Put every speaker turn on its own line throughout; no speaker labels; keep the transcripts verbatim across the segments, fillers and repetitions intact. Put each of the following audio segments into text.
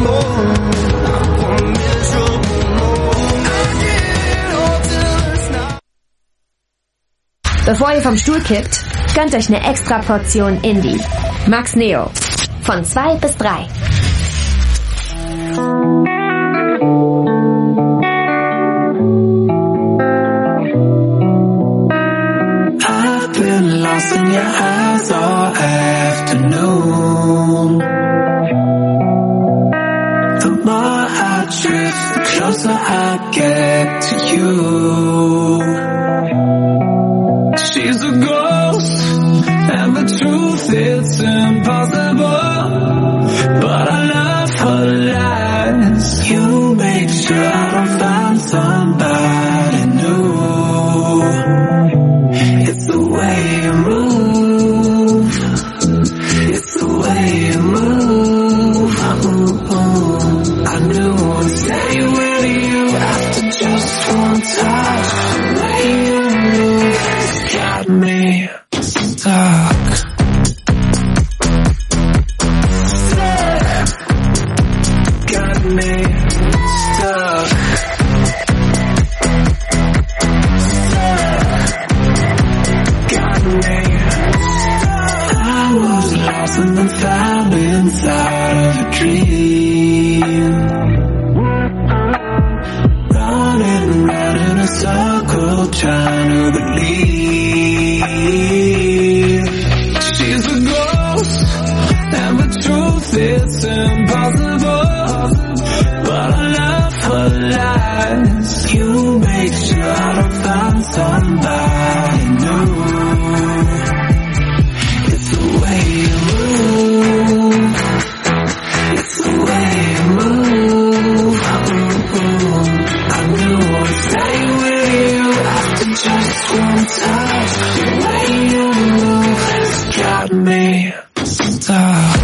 more. I'm miserable more. I get all till it's not.
Bevor ihr vom Stuhl kippt, gönnt euch eine extra Portion Indie. Max Neo. Von zwei bis drei.
I've been lost in your eyes all afternoon. The more I drift, the closer I get to you. She's a ghost, and the truth it's impossible. But I love her lies. You make sure I don't find somebody new. It's the way you move. It's the way you move. I knew I'd stay with you after just one touch. The way you move has got me stuck. Got me stuck. Got me. I was lost and then found inside of a dream. Running round in a circle trying to believe. She's a ghost and the truth it's impossible. But I love her lies. You make sure I don't find somebody new. It's the way you move. It's the way you move. I knew I'd stay with you after just one touch. The way you move has got me stuck.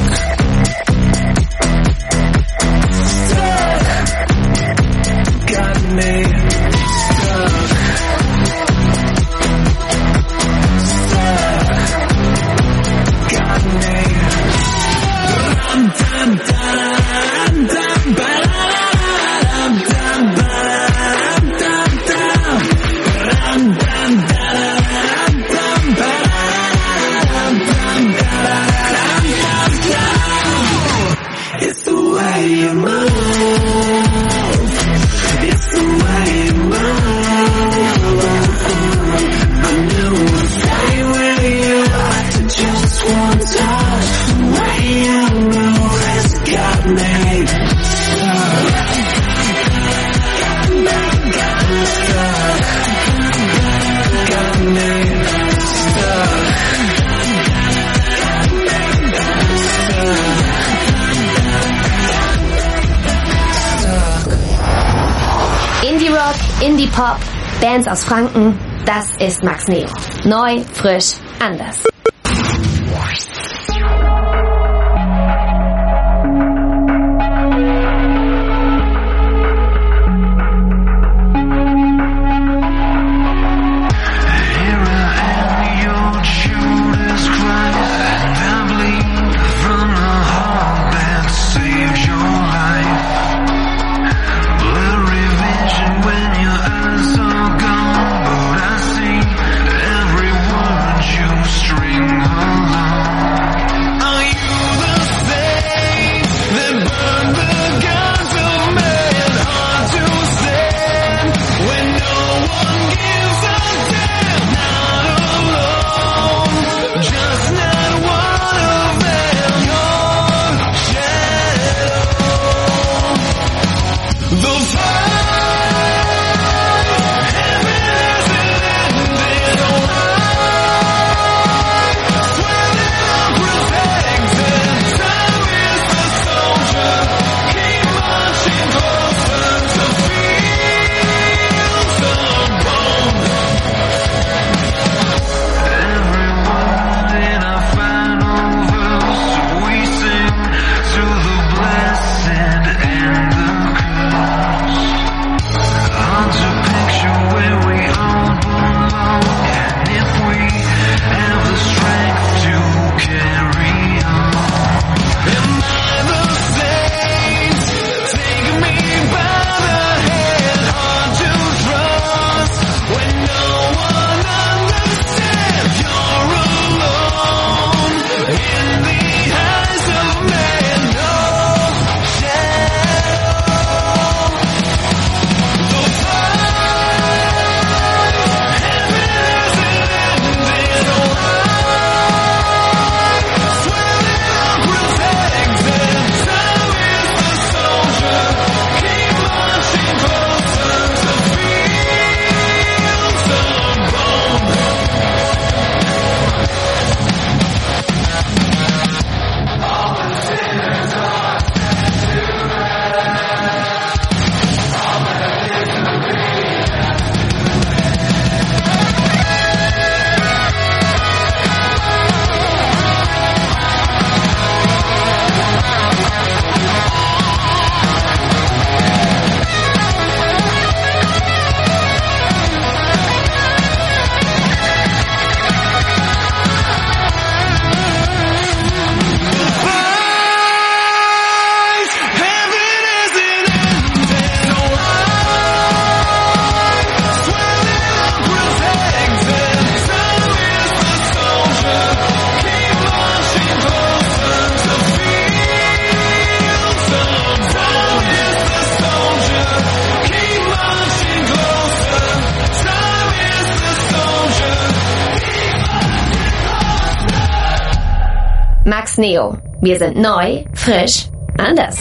Got me stuck. Stuck. Got me. Dum dum dum dum dum dum dum dum dum dum dum dum dum. It's the way you move. It's the way you move. I knew I'd stay with you after just one touch. The way you move has got me stuck. Got me stuck. Got me stuck.
Indie Rock, Indie Pop, Bands aus Franken, das ist Max Neo. Neu, frisch, anders.
When your eyes are gone, but I see every word you string.
Max Neo. Wir sind neu, frisch, anders.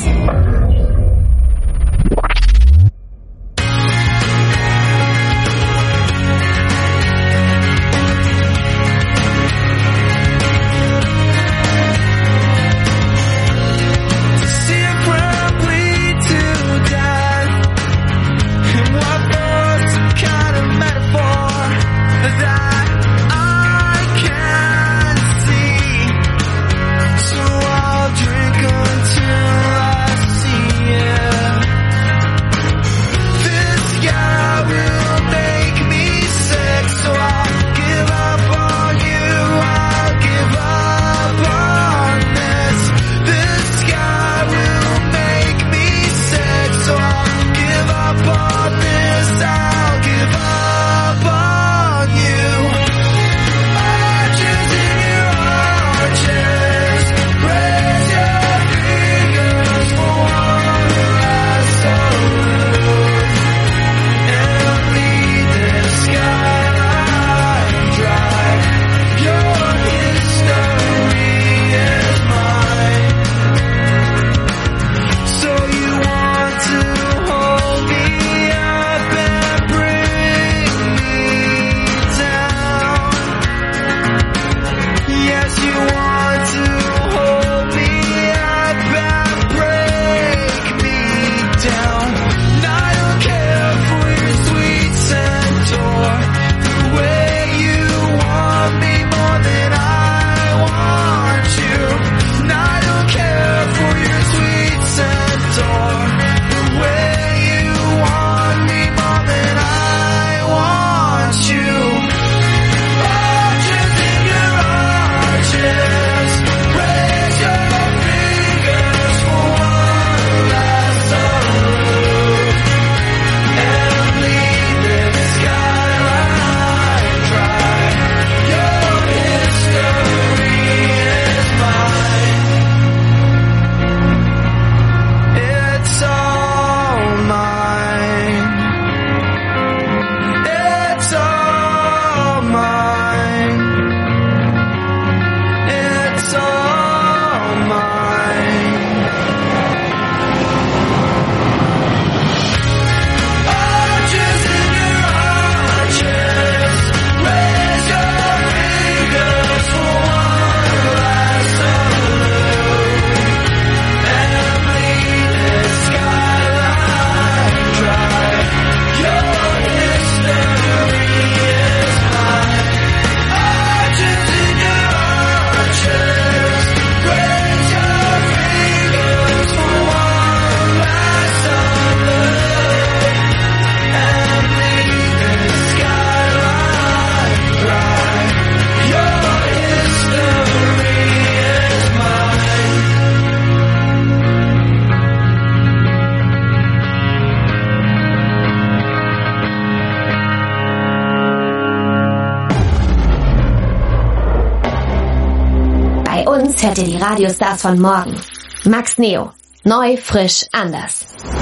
Hört ihr die Radiostars von morgen. Max Neo. Neu, frisch, anders.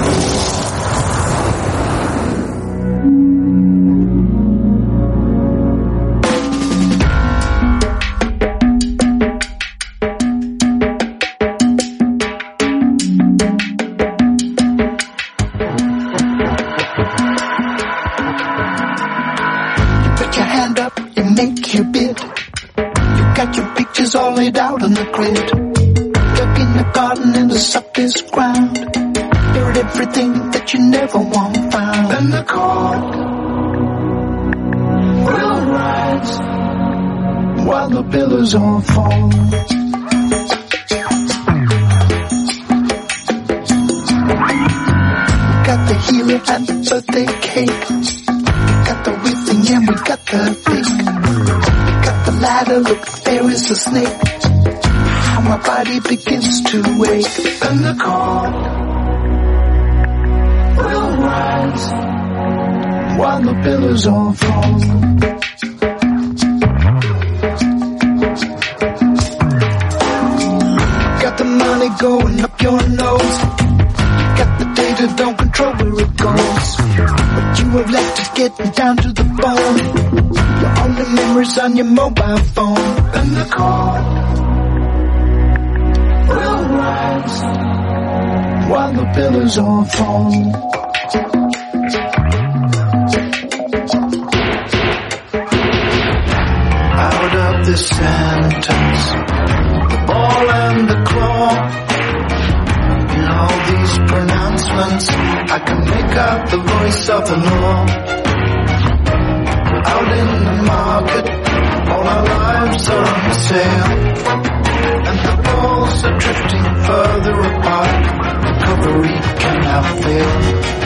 Put your hand up and make your bid. You got your pictures all laid out on the grid. Dug in the garden in the softest ground. Heard everything that you never want found. And the chord will rise while the billows all fall. Got the hero and the birthday cake. Got the whipping and we got the bake. Got the ladder, look, there is a snake. How my body begins to wake. And the chord will rise while the billows all fall. Got the money going up your nose. Got the data, don't control where it goes. What you have left is getting down to the bone. Your only memories on your mobile phone. And the chord the pillars all fall. Out of this sentence, the ball and the claw. In all these pronouncements, I can make out the voice of the law. Out in the market, all our lives are on sale, and the balls are drifting further apart. Recovery cannot fail.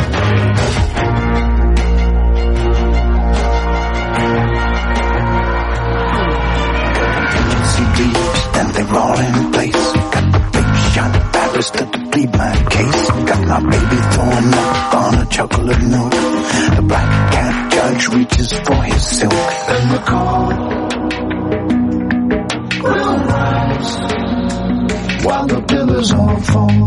C Ds and they're all in place. Got the big shot Paris to plead my case. Got my baby throwing up on a chocolate milk. The black cat judge reaches for his silk. Then the court will rise while the pillars all fall.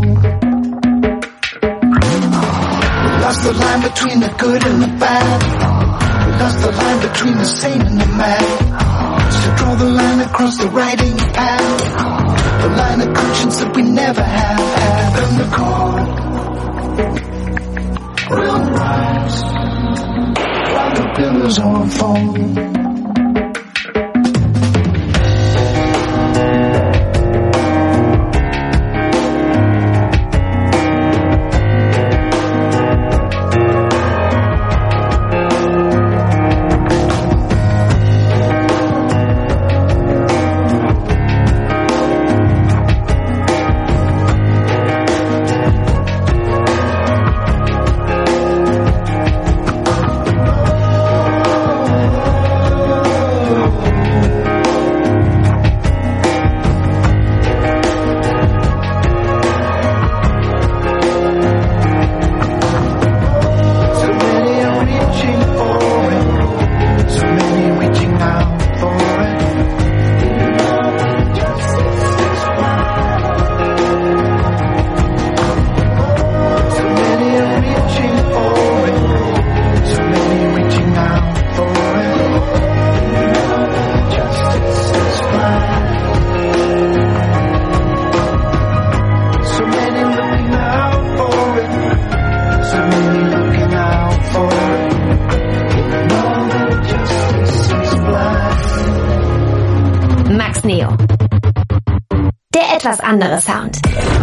We lost the line between the good and the bad. We lost the line between the sane and the mad. So draw the line across the writing pad, the line of conscience that we never have had. Then the court will rise while the pillars all fall.
Etwas andere Sound.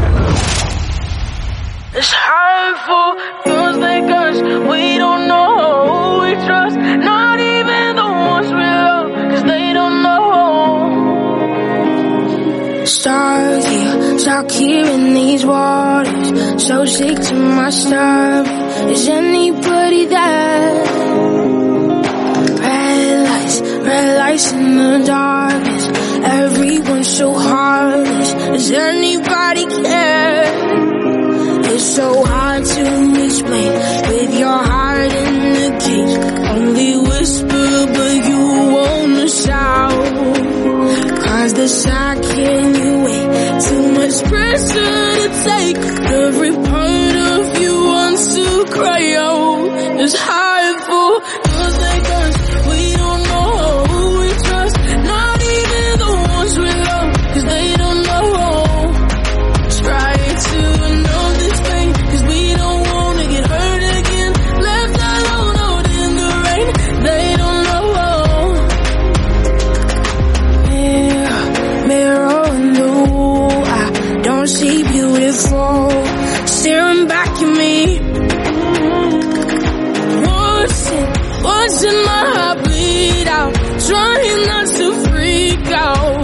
It's hurtful, feels like us. We don't know who we trust. Not even the ones we love, cause they don't know. Stuck here, stuck here in these waters. So sick to my stomach. Is anybody there? Red lights, red lights in the darkness. Everyone's so heartless. Does anybody care? It's so hard to explain with your heart in the cage. Only whisper but you wanna shout. Cause the sound can you wait? Too much pressure to take. Every part of you wants to cry out. It's hurtful, feels like us. We don't know who we trust. Not even the ones we love, cause they don't know. Try to know this pain, cause we don't wanna get hurt again. Left alone out in the rain, they don't know. Mirror, mirror on the wall, I don't see beautiful staring back at me. Watching, watching my heart bleed out, trying not to freak out.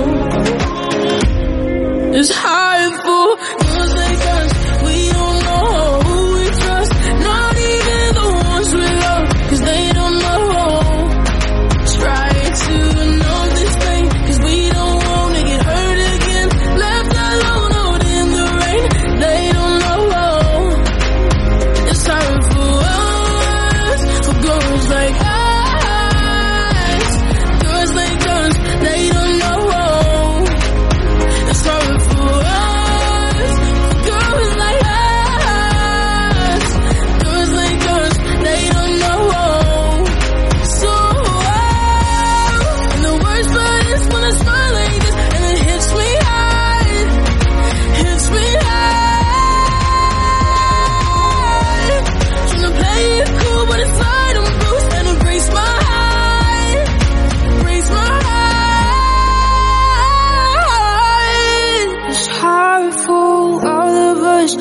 It's hurtful, feels like us. We don't know who we trust. Not even the ones we love, cause they don't know. Try to know this pain, cause we don't wanna get hurt again. Left alone out in the rain, they don't know. It's hurtful us, for girls like us. Girls like us, they don't know. It's hurtful us.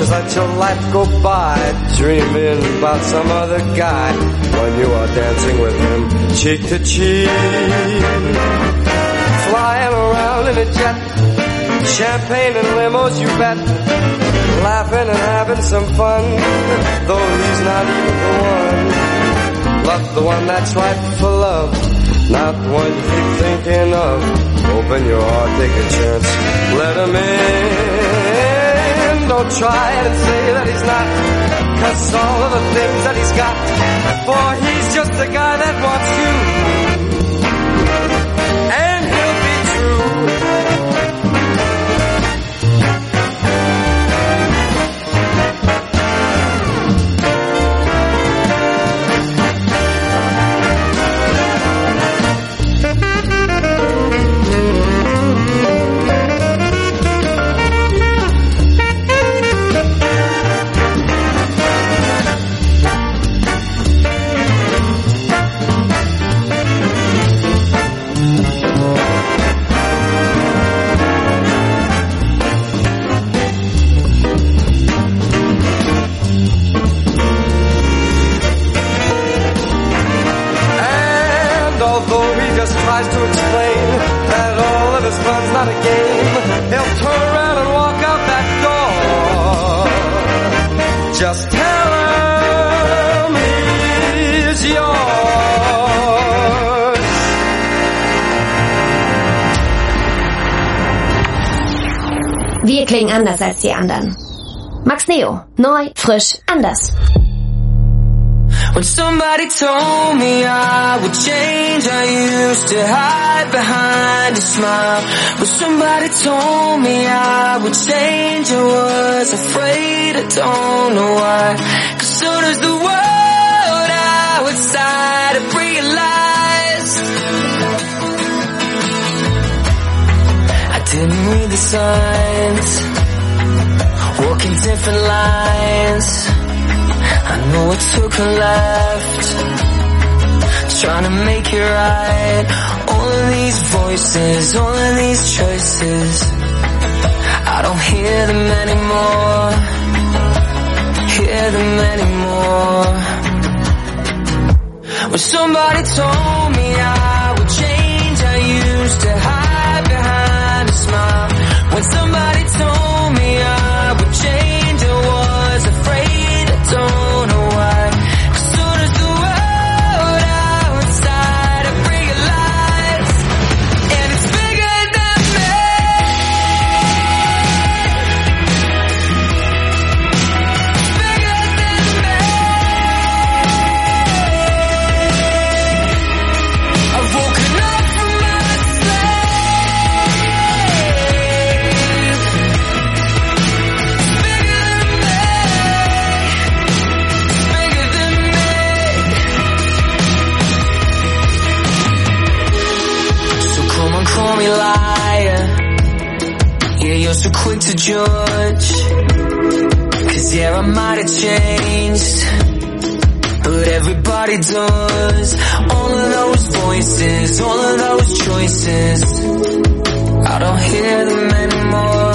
just let your life go by, dreaming about some other guy when you are dancing with him cheek to cheek. Flying around in a jet, champagne and limos, you bet. Laughing and having some fun, though he's not even the one. Love the one that's right for love, not the one you keep thinking of. Open your heart, take a chance, let him in. Don't try and say that he's not, 'cause all of the things that he's got, for he's just a guy that wants you, and he'll be true. Tries to explain that all of his fun's not a game, he'll turn around and walk out that door. Just tell him he's yours.
Wir klingen anders als die anderen. Max Neo, neu, frisch, anders.
When somebody told me I would change, I used to hide behind a smile. When somebody told me I would change, I was afraid, I don't know why. 'Cause soon as the world outside I realized I didn't read the signs, walking different lines. I know I took a left, trying to make it right. All of these voices, all of these choices, I don't hear them anymore, hear them anymore. When somebody told me I would change, I used to hide behind a smile. When somebody told me I would change, I was afraid, I don't know why. 'Cause soon as the world outside I realize, and it's bigger than me. It's bigger than me. I've woken up from my sleep. It's bigger than me. Bigger than me. So come on, call me liar. Yeah, you're so quick to judge. 'Cause yeah, I might have changed, but everybody does. All of those voices, all of those choices, I don't hear them anymore,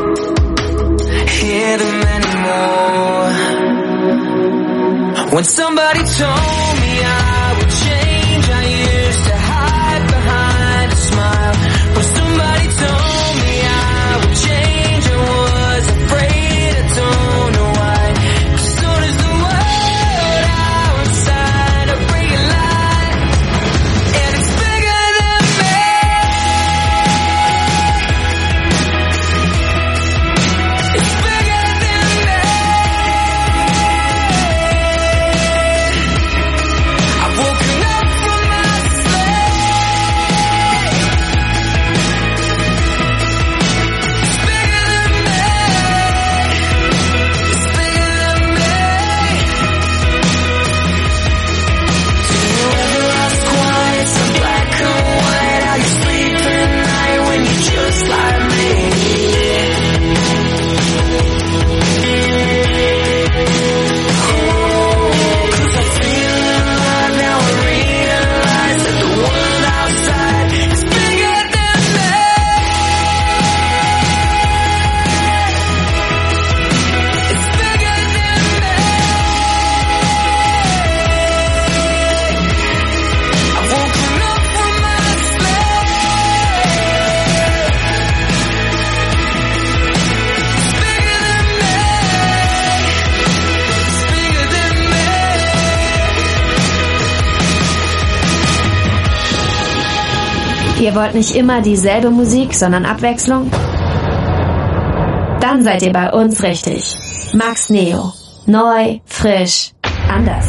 hear them anymore. When somebody told me I would change, I used to hide behind a smile. When somebody told me I would change, I was afraid, I don't know why. 'Cause soon as the world outside I realize, and it's bigger than me. It's bigger than me. I've
Ihr wollt nicht immer dieselbe Musik, sondern Abwechslung? Dann seid ihr bei uns richtig. Max Neo. Neu, frisch, anders.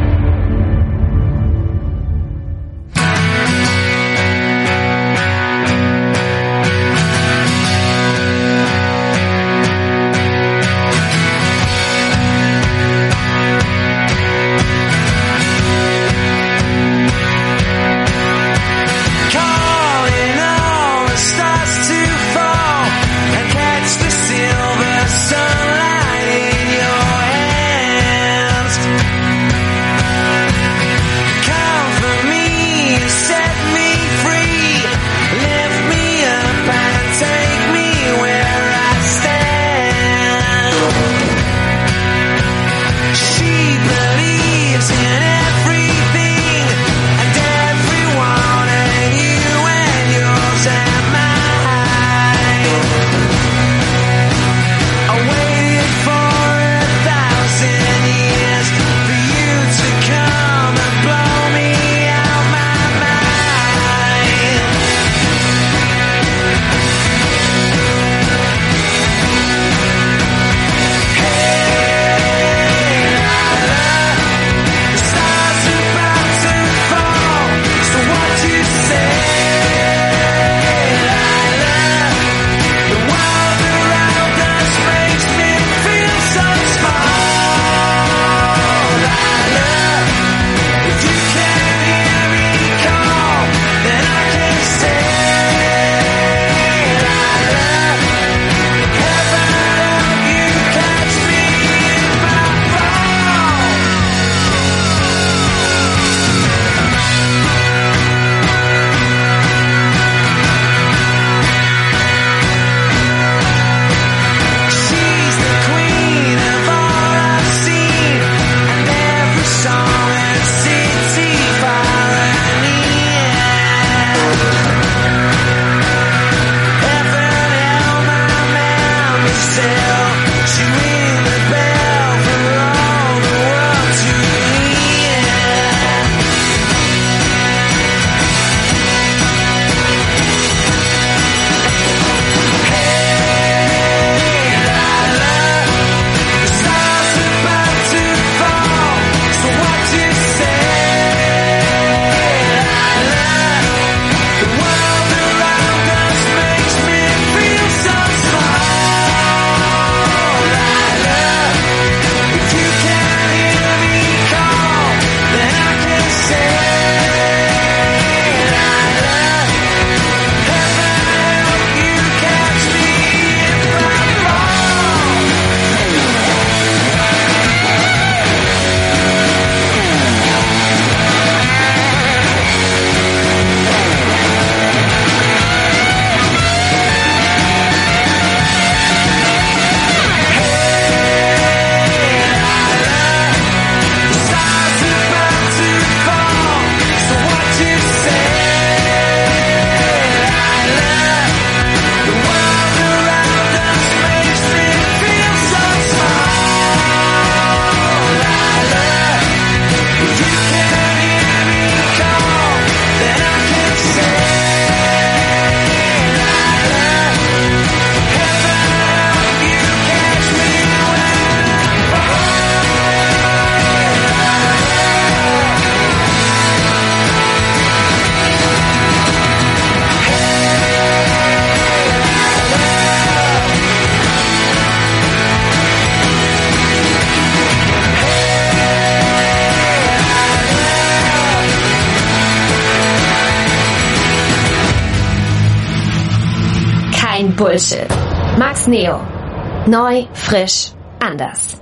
Bullshit. Max Neo. Neu, frisch, anders.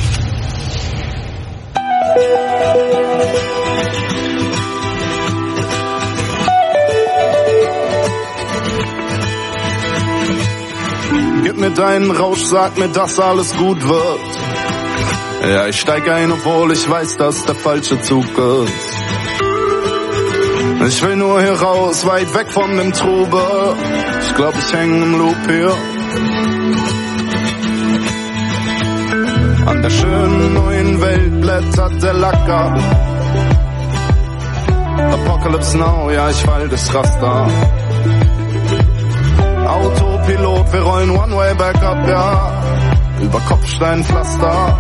Gib mir deinen Rausch, sag mir, dass alles gut wird. Ja, ich steig ein, obwohl ich weiß, dass der falsche Zug ist. Ich will nur hier raus, weit weg von dem Trubel. Ich glaub, ich häng im Loop hier. An der schönen neuen Welt blättert der Lack ab. Apocalypse Now, ja, ich fall durchs Raster. Autopilot, wir rollen One-Way back up, ja. Über Kopfsteinpflaster.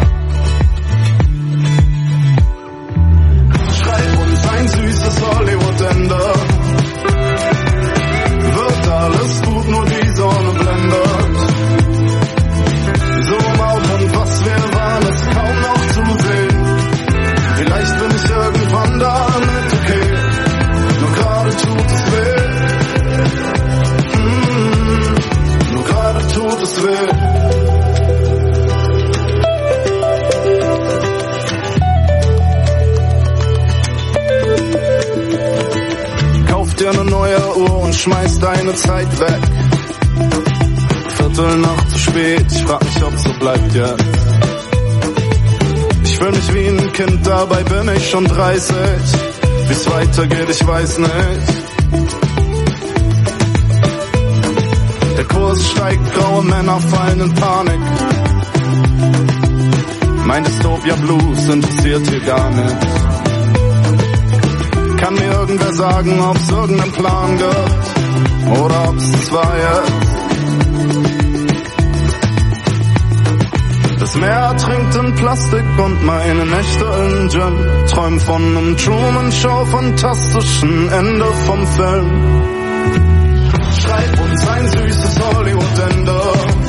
Schreib uns ein süßes Hollywood-Ende. Wird alles gut, nur die Sonne blendet. So laut und was wir waren, ist kaum noch zu sehen. Vielleicht bin ich irgendwann da mit okay. Nur gerade tut es weh. Mm, nur gerade tut es weh. Kauf dir eine neue Uhr und schmeiß deine Zeit weg. Viertel nach zu spät, ich frag mich, ob so bleibt jetzt. Ich fühl mich wie ein Kind, dabei bin ich schon dreißig. Wie's weitergeht, ich weiß nicht. Der Kurs steigt, graue Männer fallen in Panik. Mein Dystopia Blues interessiert hier gar nicht. Kann mir irgendwer sagen, ob's irgendeinen Plan gibt oder ob's das war jetzt. Das Meer trinkt in Plastik und meine Nächte in Gin. Träum von einem Truman-Show, fantastischen Ende vom Film. Schreib uns ein süßes Hollywood-Ende.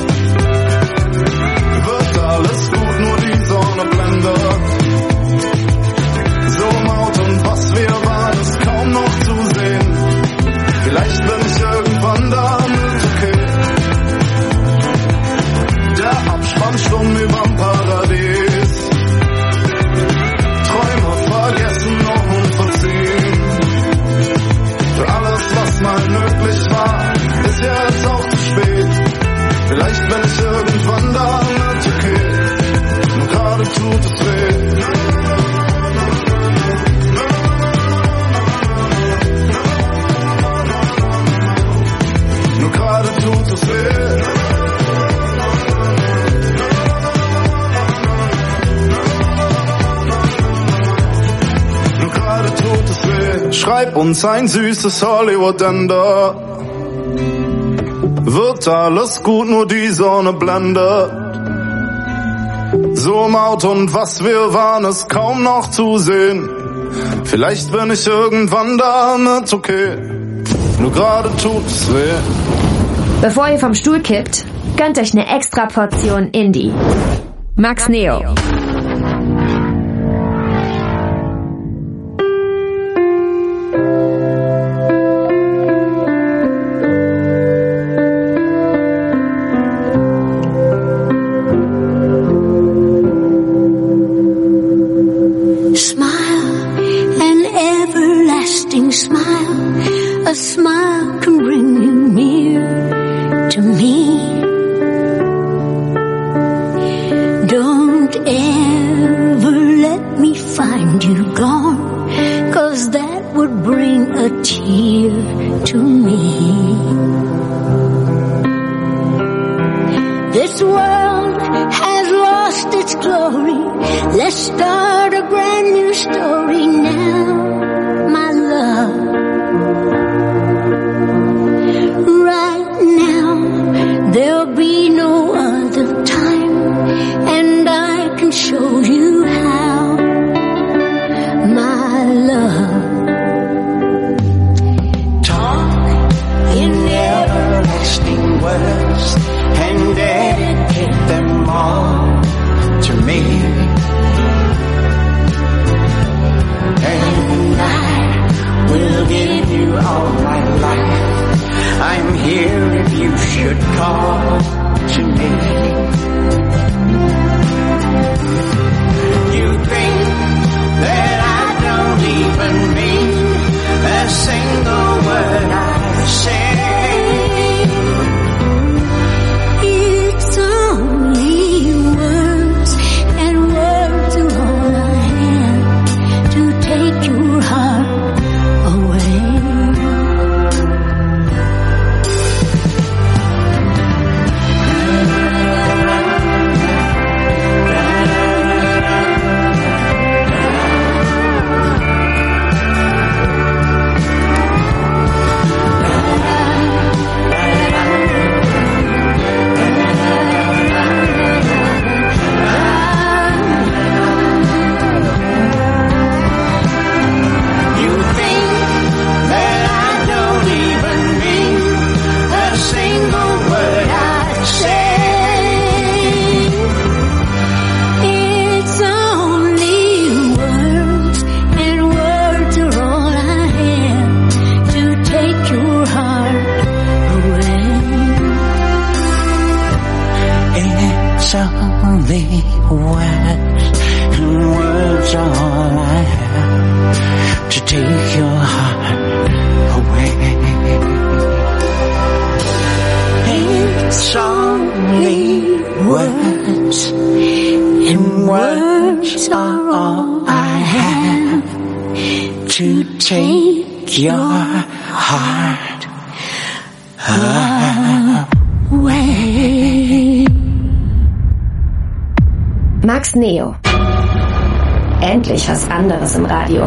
Wird alles gut, nur die Sonne blendet. So laut und was wir waren, ist kaum noch zu sehen. Vielleicht bin ich irgendwann da mit okay. Der Abspann stumm überm Paradies. Träume vergessen noch und verziehen. Für alles, was mal möglich war, ist jetzt auch zu spät. Vielleicht bin ich irgendwann da mit okay. Nur gerade tut es weh. Nur gerade tut es weh. Nur gerade tut es weh. Schreib uns ein süßes Hollywood-Ende. Wird alles gut, nur die Sonne blendet. So laut und was wir waren, ist kaum noch zu sehen. Vielleicht bin ich irgendwann damit okay. Nur gerade tut's weh.
Bevor ihr vom Stuhl kippt, gönnt euch eine extra Portion Indie. Max Neo.
A smile can bring you near to me. Don't ever let me find you gone, 'cause that would bring a tear to me. This world has lost its glory. Let's start a brand new story now, my love. There'll be no other time, and I can show you how, my love.
Talk in everlasting words and dedicate them all to me.
and words are all I have to take your heart away.
Max Neo. Endlich was anderes im Radio.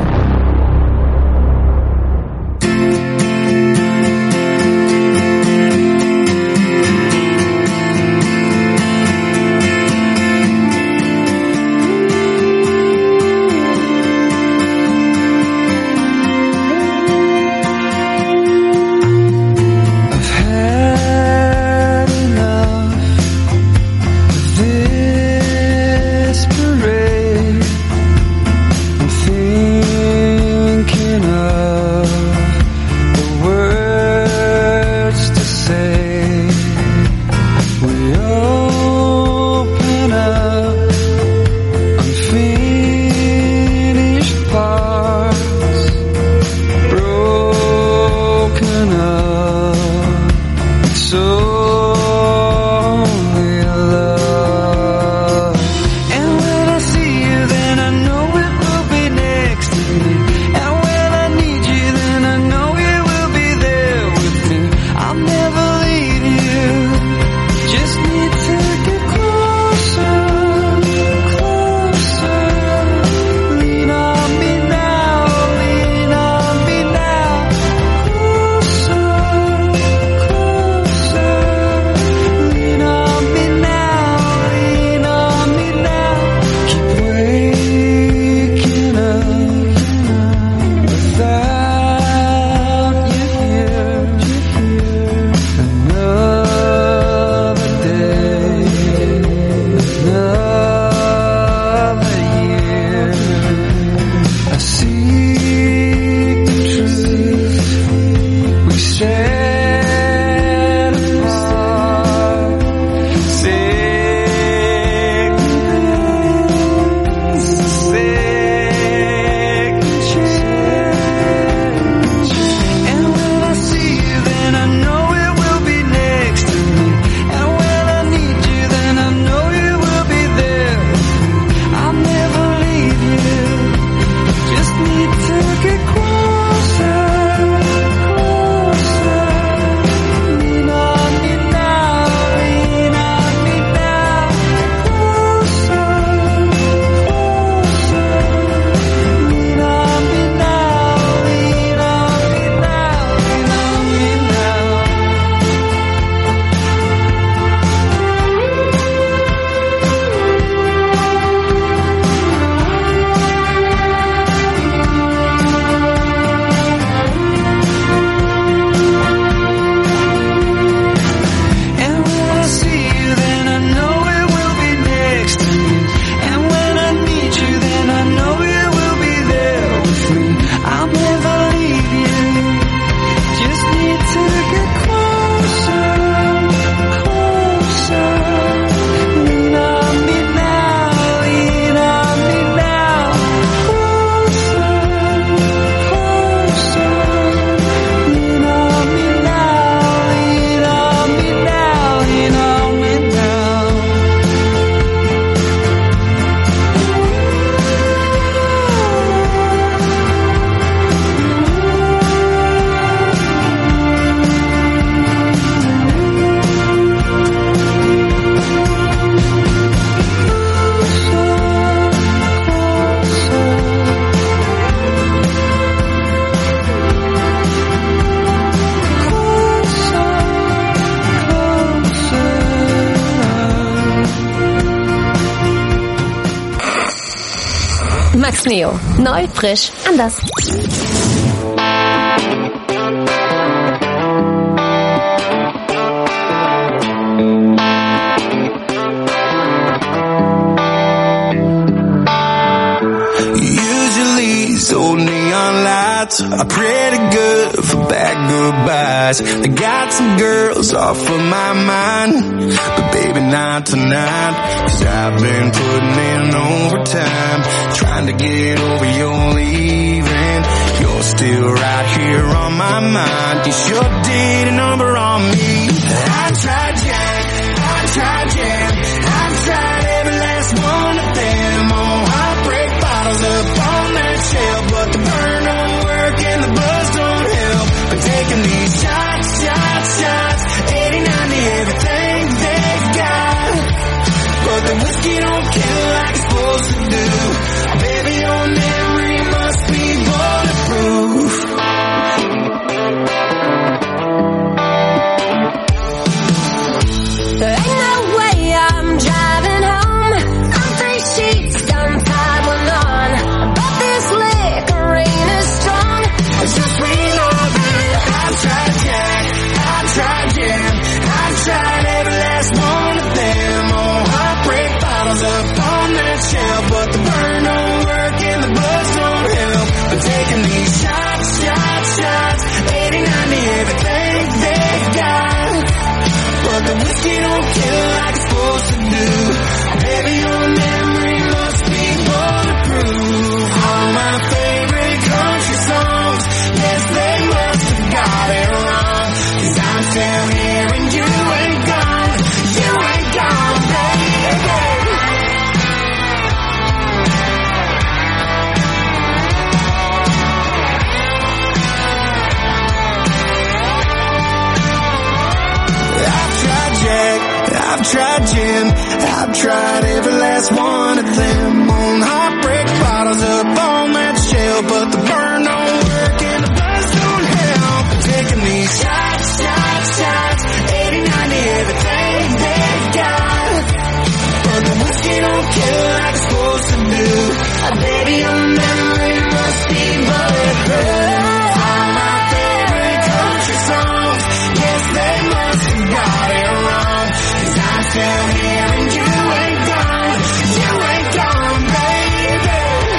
Max Neo. Neu, frisch, anders.
Usually so neon lights are pretty good for bad goodbyes. I got some girls off of my mind, but baby not tonight. Cause I've been putting in overtime, trying to get over your leaving. You're still right here on my mind. You sure did a number on me. I tried Jack, I tried Jan, I tried every last one of them.
I've tried gin, I've tried every last one of them. On heartbreak bottles up on that shelf, but the burn don't work and the buzz don't help. Taking these shots, shots, shots, eighty, ninety, everything they got. But the whiskey don't kill like it's supposed to do. Uh, baby, your memory must be bulletproof. All my favorite country songs, yes, they must have got it wrong. Cause I'm still here and you ain't gone. You ain't gone, baby.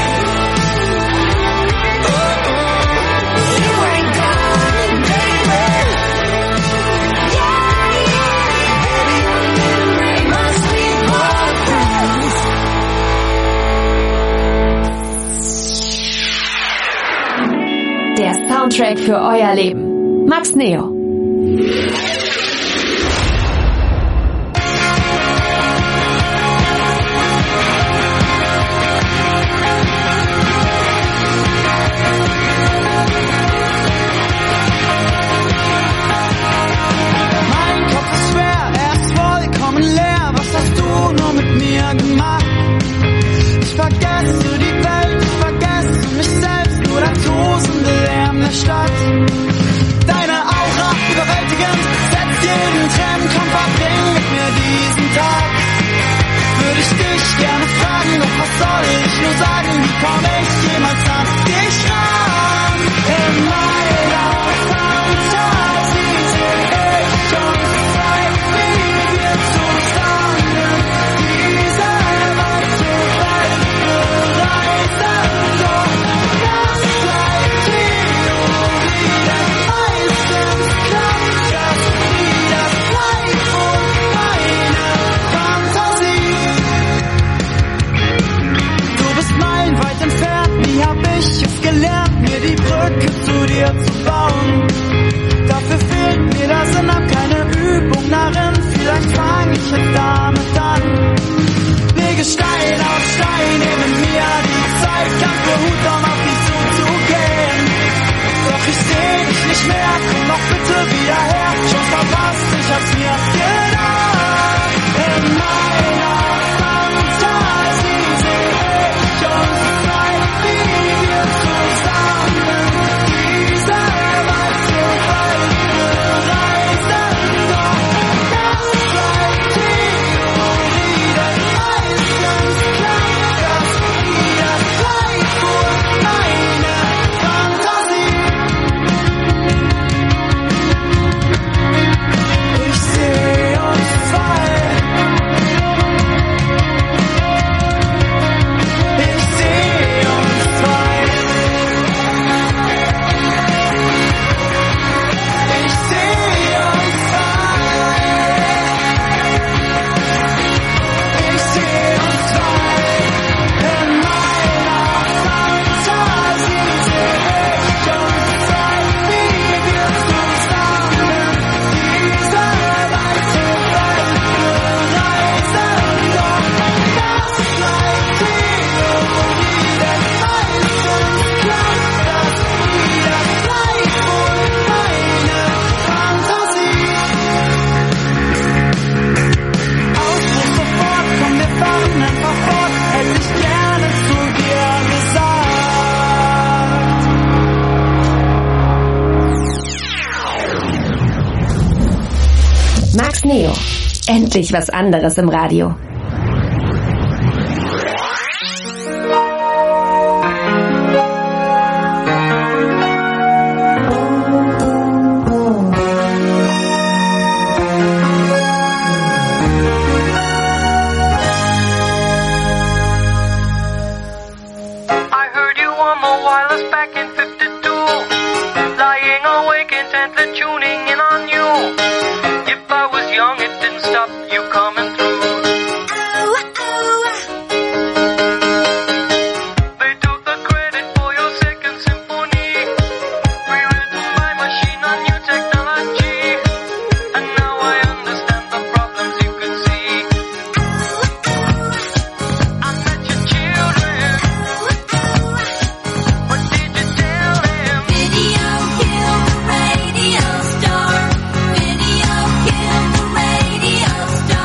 Oh, oh. You ain't gone, baby. Yeah, yeah. Baby, your memory must be bulletproof.
Der Soundtrack für euer Leben. Max Neo.
Mein Kopf ist schwer, er ist vollkommen leer. Was hast du nur mit mir gemacht? Ich vergesse die Welt, ich vergesse mich selbst, nur der tosende Lärm der Stadt. Deine Aura überwältigend, setzt jeden Trend, komm, verbring mit mir diesen Tag. Würde ich dich gerne fragen, doch was soll ich nur sagen? Wie komm ich jemals an dich ran? In meiner Fantasie seh ich uns zwei, wie wir zusammen diese weite Welt bereisen. Doch das bleibt Theorie, denn meistens klappt das wie das Leid und meine Fantasie. Du bist meilenweit entfernt, nie hab ich es gelernt, mir die Brücke zu dir zu bauen. Dafür fehlt mir der Sinn, hab keine Übung darin, vielleicht fang ich jetzt damit an. Lege Stein auf Stein, nehme mir die Zeit, kann für Hut, um auf dich zuzugehen. Doch ich seh dich nicht mehr, komm doch bitte wieder her, schon verpasst, ich hab's mir gedacht. In meiner Fantasie seh ich uns zwei, wie wir zusammen diese weite Welt bereisen. Doch das bleibt Theorie, denn meistens klappt das wie das Leid und meine Fantasie. Ich seh uns zwei. Ich seh uns zwei. Ich seh uns zwei. Ich seh uns zwei. In meiner Fantasie seh ich uns zwei, wie wir zusammen diese weite Welt bereisen. Doch das bleibt Theorie, denn meistens klappt das wie das Leid und meine Fantasie. Ausruf sofort, komm, wir fahren einfach fort, hätte ich gerne zu dir gesagt.
Max Neo. Endlich was anderes im Radio.
I heard you on the wireless back in fifty-two, lying awake intently tuning in on you. If I was young, it didn't stop you coming through. They took the credit for your second symphony, rewritten by machine on new technology. And now I understand the problems you could see. I met your children. What did you tell them?
Video killed the radio star. Video killed the radio star.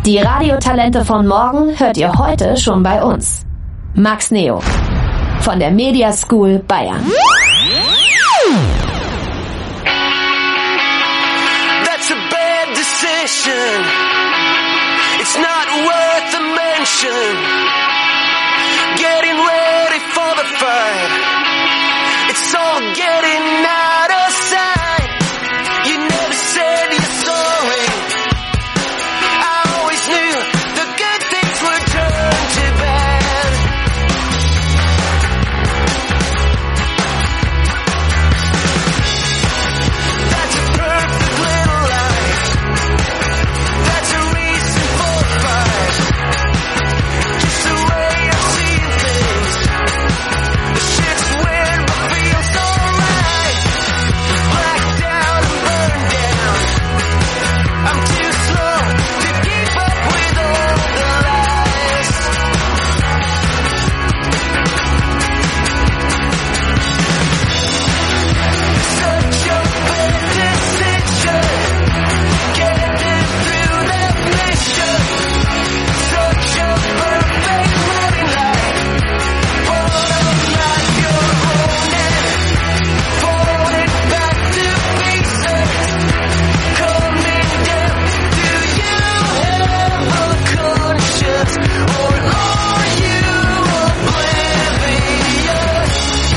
Die Radiotalente von morgen hört ihr heute schon bei uns. Max Neo von der Media School Bayern.
That's a bad decision. It's not worth a mention. Getting ready for the fight. It's all getting out of sight. You never said you're sorry. I always knew the good things would turn to bad. That's a perfect little lie. That's a reason for a fight. Just the way I've seen things. The shit's weird but feels alright. Blacked out and burned down. I'm too slow to keep up with all the lies. Such a bad decision. Getting through that mission. Such a perfect morning light. Falling like your own end. Falling back to pieces. Coming down. Do you have a conscience? Or are you oblivious?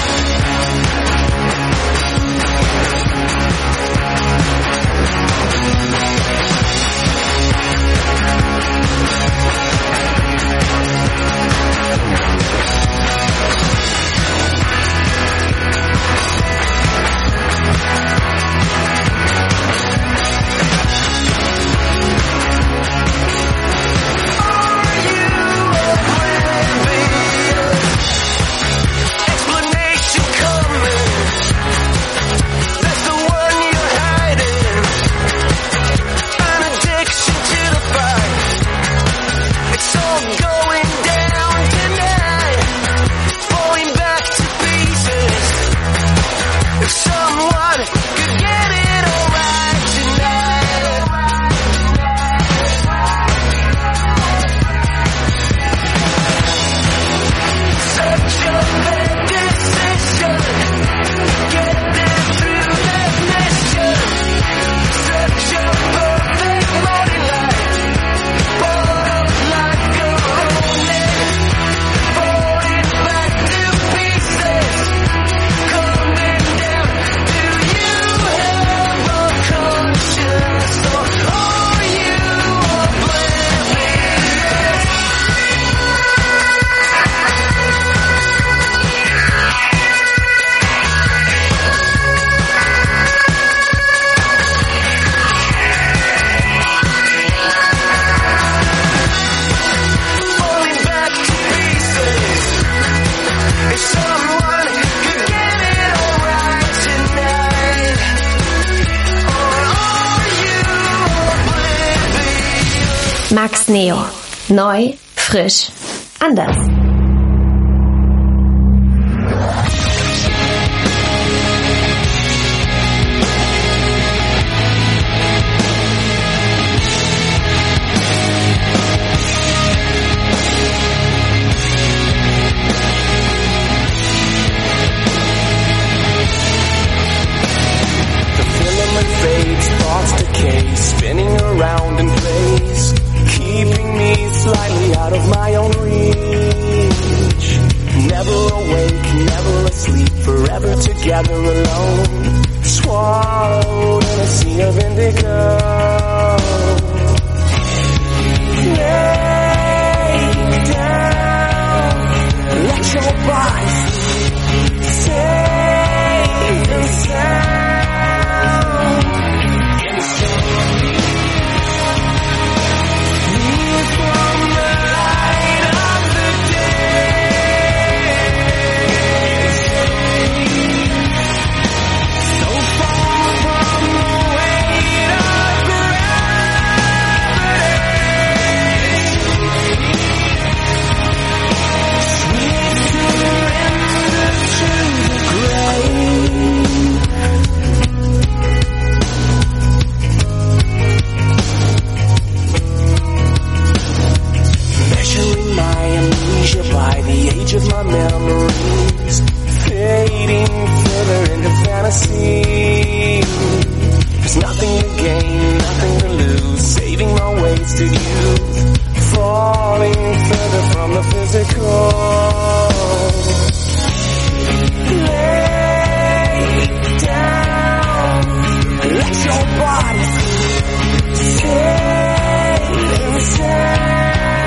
Explanation coming. That's the one you're hiding. An addiction to the fight. It's all going down tonight. Falling back to pieces. If someone could get it all right tonight. Such a bad decision. Getting through that mission. Such a perfect morning light. Falling like your own end. Falling back to pieces. Coming down. Do you have a conscience? Or are you oblivious? Falling back to pieces. If someone could get it all right tonight. Or are you oblivious?
Max Neo. Neu, frisch, anders.
The filament fades, thoughts decay, spinning around in place, keeping me slightly out of my own reach. Never awake, never asleep, forever together alone, swallowed in a sea of indigo. Lay down, let your body safe and sound. Leave from the light of the day. each of my memories, fading further into fantasy. There's nothing to gain, nothing to lose, saving my wasted youth, falling further from the physical. Lay down, let your body stay in sound.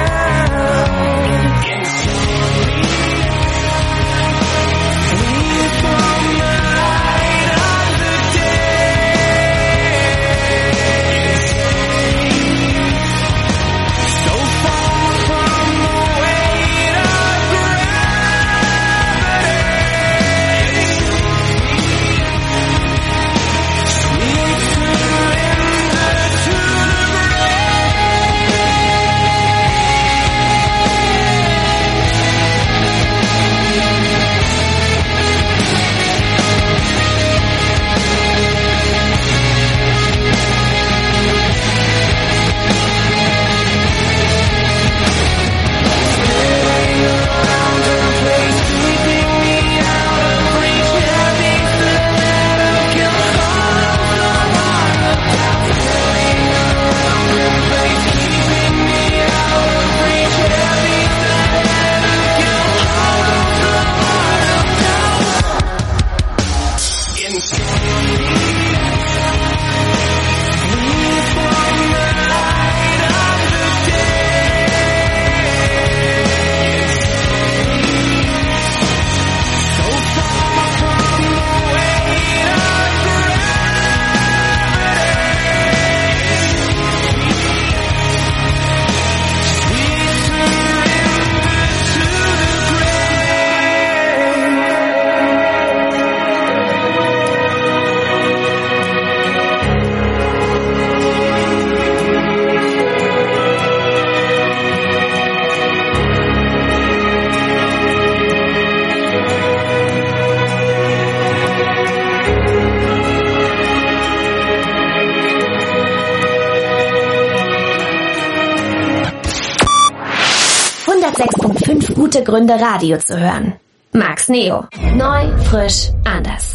hundertsechs Komma fünf gute Gründe, Radio zu hören. Max Neo. Neu, frisch, anders.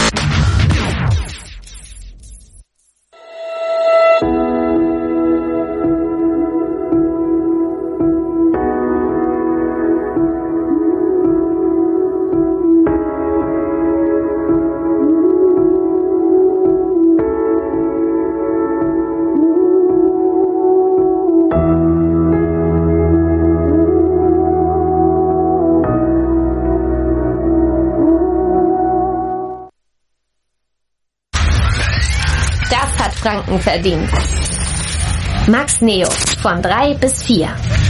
Franken verdient. Max Neo von drei bis vier.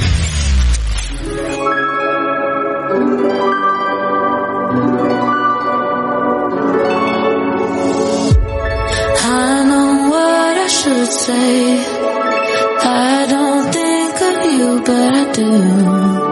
I know what I should say. I don't think of you, but I do.